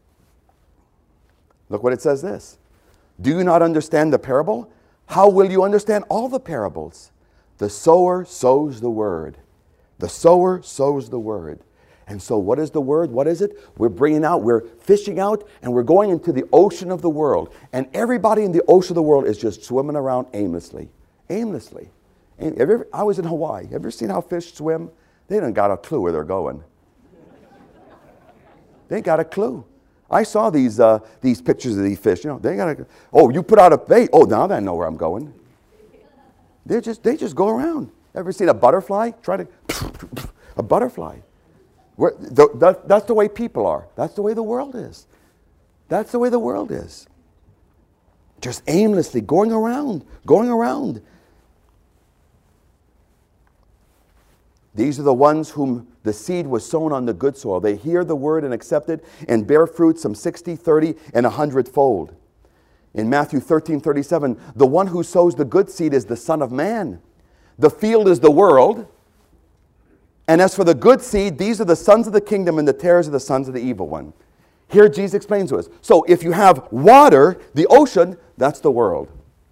Look what it says this. Do you not understand the parable? How will you understand all the parables? The sower sows the word. The sower sows the word. And so what is the word? What is it? We're bringing out, we're fishing out, and we're going into the ocean of the world. And everybody in the ocean of the world is just swimming around aimlessly. Aimlessly. Have you ever, I was in Hawaii. Have you ever seen how fish swim? They don't got a clue where they're going. They ain't got a clue. I saw these uh, these pictures of these fish. You know, they got to. Oh, you put out a bait. Oh, now they know where I'm going. They just they just go around. Ever seen a butterfly? Try to a butterfly. Where, the, that, that's the way people are. That's the way the world is. That's the way the world is. Just aimlessly going around, going around. These are the ones whom the seed was sown on the good soil. They hear the word and accept it and bear fruit, some sixty, thirty, and a hundredfold. In Matthew thirteen thirty-seven, the one who sows the good seed is the Son of Man. The field is the world. And as for the good seed, these are the sons of the kingdom, and the tares are the sons of the evil one. Here Jesus explains to us. So if you have water, the ocean, that's the world.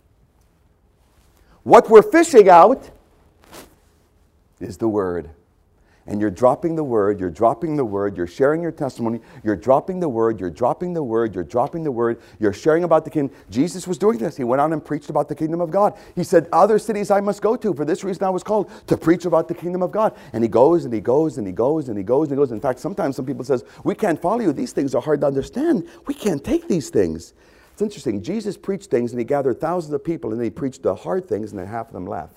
What we're fishing out is the word. And you're dropping the word, you're dropping the word, you're sharing your testimony, you're dropping the word, you're dropping the word, you're dropping the word, you're sharing about the kingdom. Jesus was doing this. He went out and preached about the kingdom of God. He said, other cities I must go to. For this reason I was called to preach about the kingdom of God. And he goes and he goes and he goes and he goes and he goes. In fact, sometimes some people says, we can't follow you. These things are hard to understand. We can't take these things. It's interesting. Jesus preached things and he gathered thousands of people, and then he preached the hard things, and then half of them left.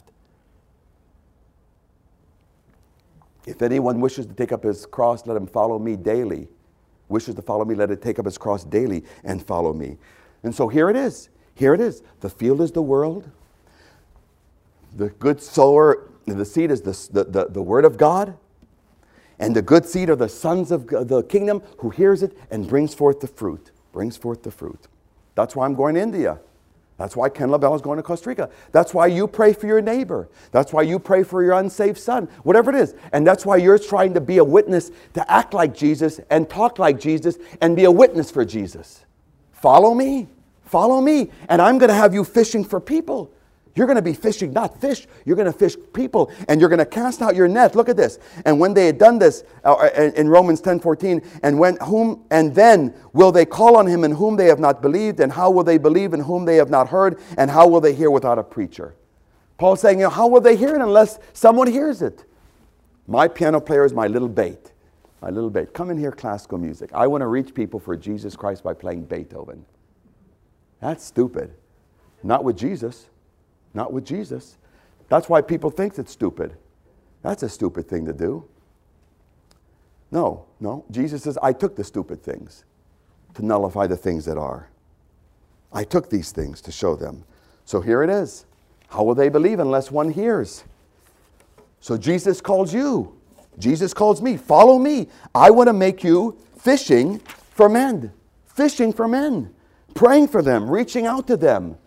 If anyone wishes to take up his cross, let him follow me daily. Wishes to follow me, let it take up his cross daily and follow me. And so here it is. Here it is. The field is the world. The good sower, the seed is the, the, the, the word of God. And the good seed are the sons of the kingdom who hears it and brings forth the fruit. Brings forth the fruit. That's why I'm going to India. That's why Ken LaBelle is going to Costa Rica. That's why you pray for your neighbor. That's why you pray for your unsaved son. Whatever it is. And that's why you're trying to be a witness, to act like Jesus and talk like Jesus and be a witness for Jesus. Follow me. Follow me. And I'm going to have you fishing for people. You're going to be fishing, not fish. You're going to fish people, and you're going to cast out your net. Look at this. And when they had done this, uh, in Romans ten fourteen, and when whom and then will they call on him in whom they have not believed, and how will they believe in whom they have not heard, and how will they hear without a preacher? Paul's saying, you know, how will they hear it unless someone hears it? My piano player is my little bait. My little baby. Come and hear classical music. I want to reach people for Jesus Christ by playing Beethoven. That's stupid. Not with Jesus. Not with Jesus. That's why people think it's stupid. That's a stupid thing to do. No, no. Jesus says, I took the stupid things to nullify the things that are. I took these things to show them. So here it is. How will they believe unless one hears? So Jesus calls you. Jesus calls me. Follow me. I want to make you fishing for men. Fishing for men. Praying for them. Reaching out to them.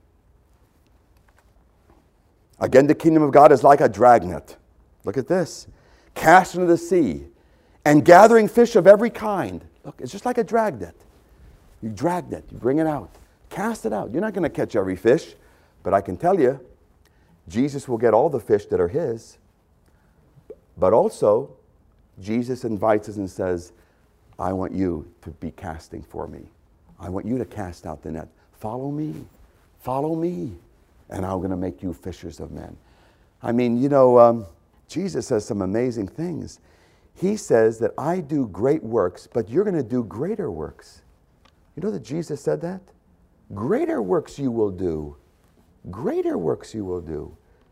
Again, the kingdom of God is like a dragnet. Look at this. Cast into the sea and gathering fish of every kind. Look, it's just like a dragnet. You drag it. You bring it out. Cast it out. You're not going to catch every fish. But I can tell you, Jesus will get all the fish that are his. But also, Jesus invites us and says, I want you to be casting for me. I want you to cast out the net. Follow me. Follow me. And I'm going to make you fishers of men. I mean, you know, um, Jesus says some amazing things. He says that I do great works, but you're going to do greater works. You know that Jesus said that? Greater works you will do. Greater works you will do.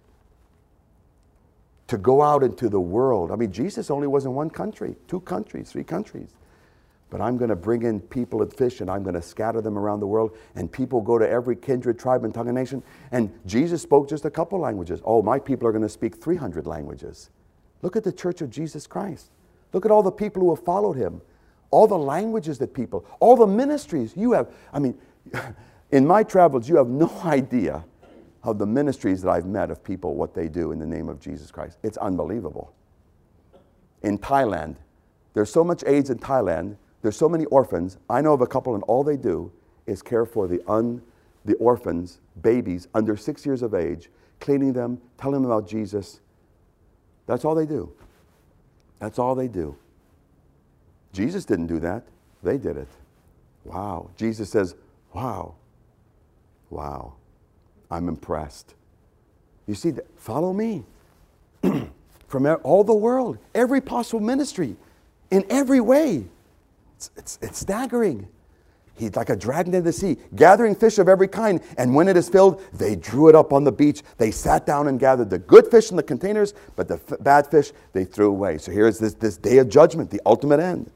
To go out into the world. I mean, Jesus only was in one country, two countries, three countries. But I'm going to bring in people at fish and I'm going to scatter them around the world. And people go to every kindred, tribe, and tongue and nation. And Jesus spoke just a couple languages. Oh, my people are going to speak three hundred languages. Look at the Church of Jesus Christ. Look at all the people who have followed him. All the languages that people, all the ministries you have. I mean, in my travels, you have no idea of the ministries that I've met of people, what they do in the name of Jesus Christ. It's unbelievable. In Thailand, there's so much AIDS in Thailand. There's so many orphans. I know of a couple and all they do is care for the, un, the orphans, babies under six years of age, cleaning them, telling them about Jesus. That's all they do. That's all they do. Jesus didn't do that. They did it. Wow. Jesus says, wow. Wow. I'm impressed. You see, follow me. From all the world, every possible ministry, in every way. It's, it's, it's staggering. He's like a dragon in the sea, gathering fish of every kind. And when it is filled, they drew it up on the beach. They sat down and gathered the good fish in the containers, but the f- bad fish they threw away. So here's this, this day of judgment, the ultimate end.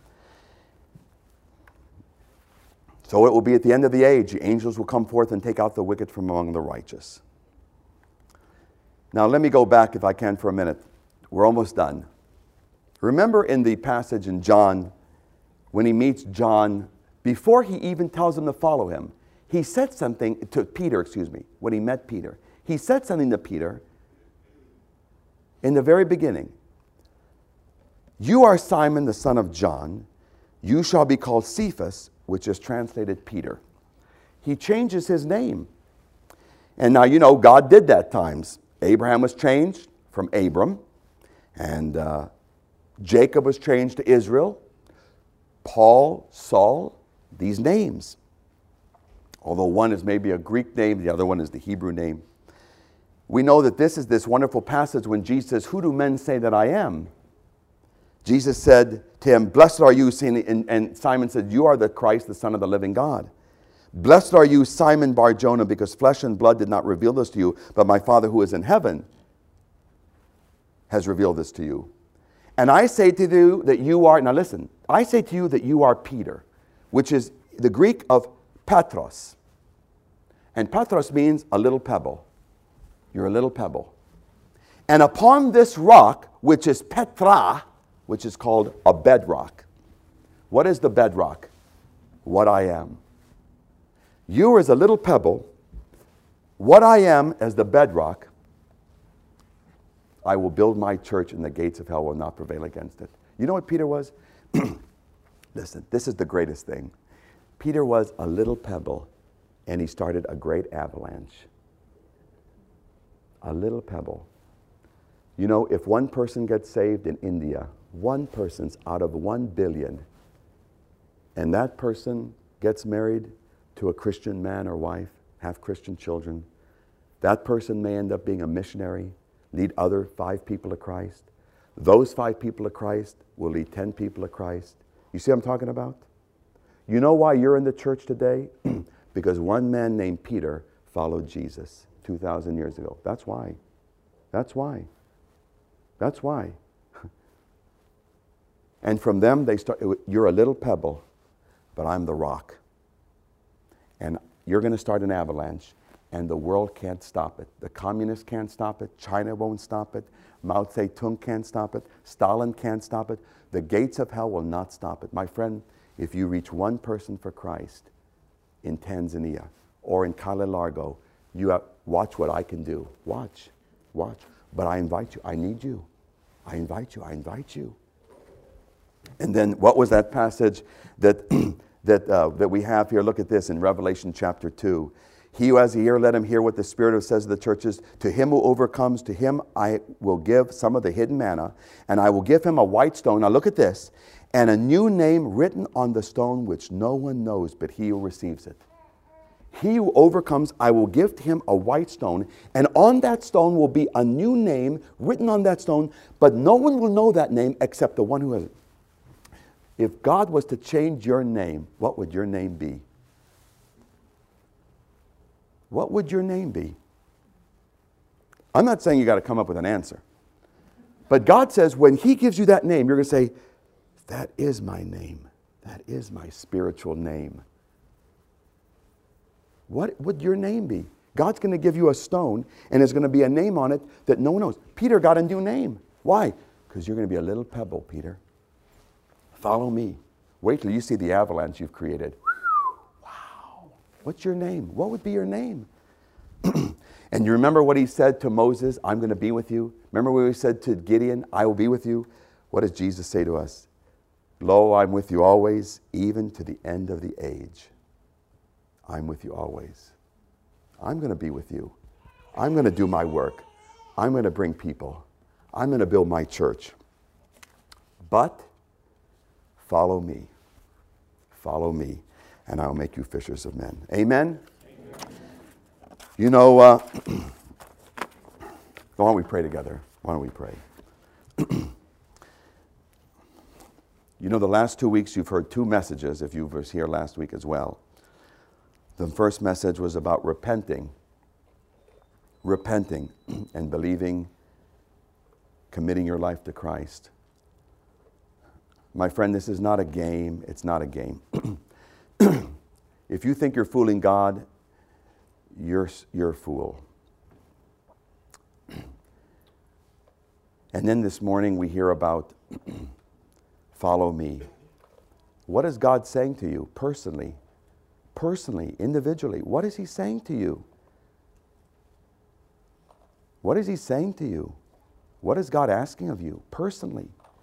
So it will be at the end of the age. The angels will come forth and take out the wicked from among the righteous. Now let me go back, if I can, for a minute. We're almost done. Remember in the passage in John, when he meets John, before he even tells him to follow him, he said something to Peter, excuse me, when he met Peter. He said something to Peter in the very beginning. You are Simon, the son of John. You shall be called Cephas, which is translated Peter. He changes his name. And now, you know, God did that times. Abraham was changed from Abram. And uh, Jacob was changed to Israel. Paul, Saul, these names. Although one is maybe a Greek name, the other one is the Hebrew name. We know that this is this wonderful passage when Jesus says, who do men say that I am? Jesus said to him, blessed are you, and Simon said, you are the Christ, the Son of the living God. Blessed are you, Simon Bar-Jonah, because flesh and blood did not reveal this to you, but my Father who is in heaven has revealed this to you. And I say to you that you are, now listen, I say to you that you are Peter, which is the Greek of Petros. And Petros means a little pebble. You're a little pebble. And upon this rock, which is Petra, which is called a bedrock. What is the bedrock? What I am. You as a little pebble, what I am as the bedrock, I will build my church and the gates of hell will not prevail against it. You know what Peter was? Listen, this is the greatest thing. Peter was a little pebble and he started a great avalanche. A little pebble. You know, if one person gets saved in India, one person's out of one billion, and that person gets married to a Christian man or wife, have Christian children, that person may end up being a missionary, lead other five people to Christ. Those five people of Christ will lead ten people of Christ. You see what I'm talking about? You know why you're in the church today? Because one man named Peter followed Jesus two thousand years ago. That's why. That's why. That's why. And from them, they start, you're a little pebble, but I'm the rock. And you're going to start an avalanche, and the world can't stop it. The communists can't stop it. China won't stop it. Mao Zedong can't stop it. Stalin can't stop it. The gates of hell will not stop it. My friend, if you reach one person for Christ in Tanzania or in Cala Largo, you have, watch what I can do. Watch. Watch. But I invite you. I need you. I invite you. I invite you. And then what was that passage that, that, uh, that we have here? Look at this in Revelation chapter two. He who has an ear, let him hear what the Spirit says to the churches. To him who overcomes, to him I will give some of the hidden manna, and I will give him a white stone. Now look at this. And a new name written on the stone which no one knows but he who receives it. He who overcomes, I will give to him a white stone, and on that stone will be a new name written on that stone, but no one will know that name except the one who has it. If God was to change your name, what would your name be? What would your name be? I'm not saying you got to come up with an answer. But God says when he gives you that name, you're going to say, that is my name. That is my spiritual name. What would your name be? God's going to give you a stone, and there's going to be a name on it that no one knows. Peter got a new name. Why? Because you're going to be a little pebble, Peter. Follow me. Wait till you see the avalanche you've created. Wow. What's your name? What would be your name? And you remember what he said to Moses? I'm going to be with you. Remember what he said to Gideon? I will be with you. What does Jesus say to us? Lo, I'm with you always, even to the end of the age. I'm with you always. I'm going to be with you. I'm going to do my work. I'm going to bring people. I'm going to build my church. But follow me. Follow me, and I'll make you fishers of men. Amen? Amen. You know, uh, why don't we pray together? Why don't we pray? You know, the last two weeks you've heard two messages, if you were here last week as well. The first message was about repenting. Repenting and believing, committing your life to Christ. My friend, this is not a game. It's not a game. If you think you're fooling God, you're, you're a fool. And then this morning we hear about follow me. What is God saying to you personally? Personally, individually, what is he saying to you? What is he saying to you? What is God asking of you personally?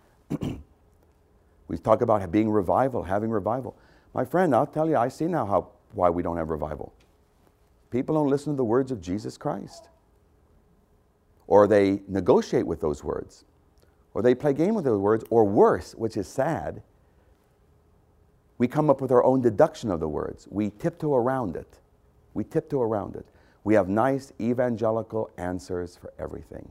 We talk about being revival, having revival. My friend, I'll tell you, I see now how why we don't have revival. People don't listen to the words of Jesus Christ. Or they negotiate with those words. Or they play game with those words. Or worse, which is sad, we come up with our own deduction of the words. We tiptoe around it. We tiptoe around it. We have nice evangelical answers for everything.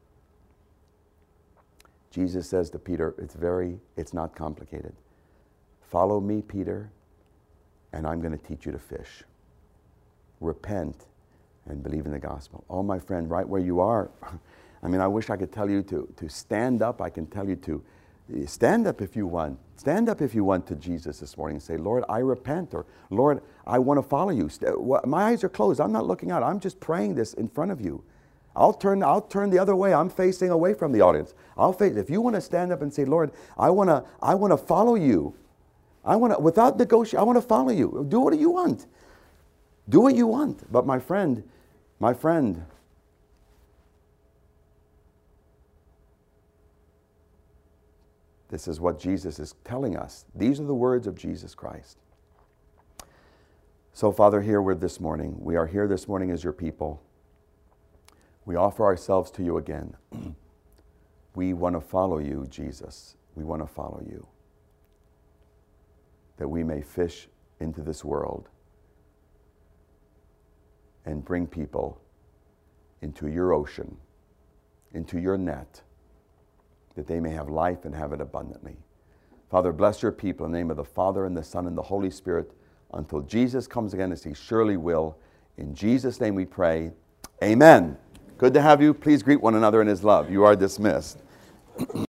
Jesus says to Peter, it's very, it's not complicated. Follow me, Peter, and I'm going to teach you to fish. Repent and believe in the gospel. Oh, my friend, right where you are. I mean, I wish I could tell you to, to stand up. I can tell you to stand up if you want. Stand up if you want to Jesus this morning and say, Lord, I repent, or Lord, I want to follow you. My eyes are closed. I'm not looking out. I'm just praying this in front of you. I'll turn, I'll turn the other way. I'm facing away from the audience. I'll face, if you want to stand up and say, Lord, I want to, I want to follow you. I want to, without negotiation, I want to follow you. Do what you want. Do what you want. But my friend, my friend, this is what Jesus is telling us. These are the words of Jesus Christ. So, Father, here we're this morning. We are here this morning as your people. We offer ourselves to you again. We want to follow you, Jesus. We want to follow you. That we may fish into this world and bring people into your ocean, into your net, that they may have life and have it abundantly. Father, bless your people in the name of the Father and the Son and the Holy Spirit until Jesus comes again, as he surely will. In Jesus' name we pray. Amen. Good to have you. Please greet one another in his love. You are dismissed.